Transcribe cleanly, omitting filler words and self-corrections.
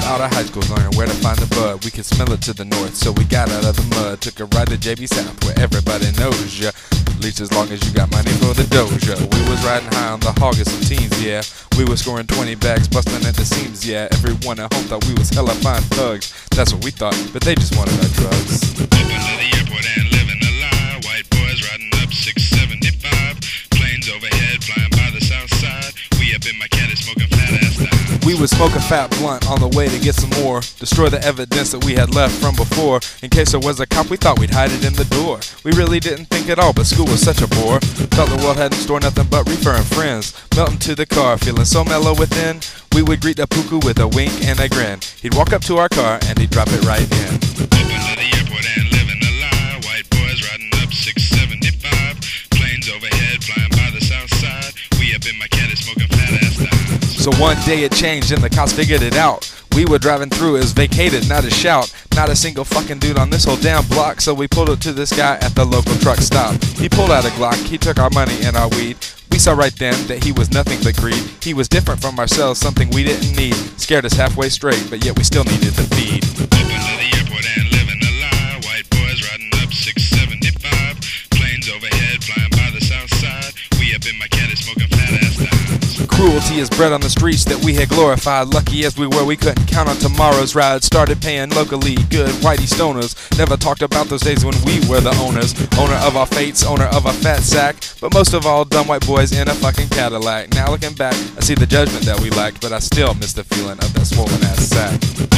out of high school learning where to find the bud. We could smell it to the north, so we got out of the mud. Took a ride to JB South where everybody knows ya. At least as long as you got money for the doja. We was riding high on the hog of some teens, yeah. We was scoring 20 bags, busting at the seams, yeah. Everyone at home thought we was hella fine thugs. That's what we thought, but they just wanted our drugs. Open to the airport and living a lie. White boys riding up 675. Planes overhead flying by the south side. We up in my caddy smoking fat ass dimes. We would smoke a fat blunt on the way to get some more. Destroy the evidence that we had left from before. In case there was a cop, we thought we'd hide it in the door. We really didn't think at all, but school was such a bore. Thought the world had in store nothing but reefer and friends. Melting to the car, feeling so mellow within. We would greet the puku with a wink and a grin. He'd walk up to our car and he'd drop it right in. Open to the airport and living a lie. White boys riding up 675. Planes overhead flying by the south side. We up in my caddy smoking fat ass dimes. So one day it changed and the cops figured it out. We were driving through, it was vacated, not a shout. Not a single fucking dude on this whole damn block. So we pulled up to this guy at the local truck stop. He pulled out a Glock, he took our money and our weed. We saw right then that he was nothing but greed. He was different from ourselves, something we didn't need. Scared us halfway straight, but yet we still needed the feed. Open to the airport and living a lie. White boys riding up 675. Planes overhead flying by the south side. We up in my caddy smoking fat ass dimes. Cruelty is bred on the streets that we had glorified. Lucky as we were, we couldn't count on tomorrow's ride. Started paying locally, good whitey stoners. Never talked about those days when we were the owners. Owner of our fates, owner of a fat sack. But most of all, dumb white boys in a fucking Cadillac. Now looking back, I see the judgment that we lacked, but I still miss the feeling of that swollen ass sack.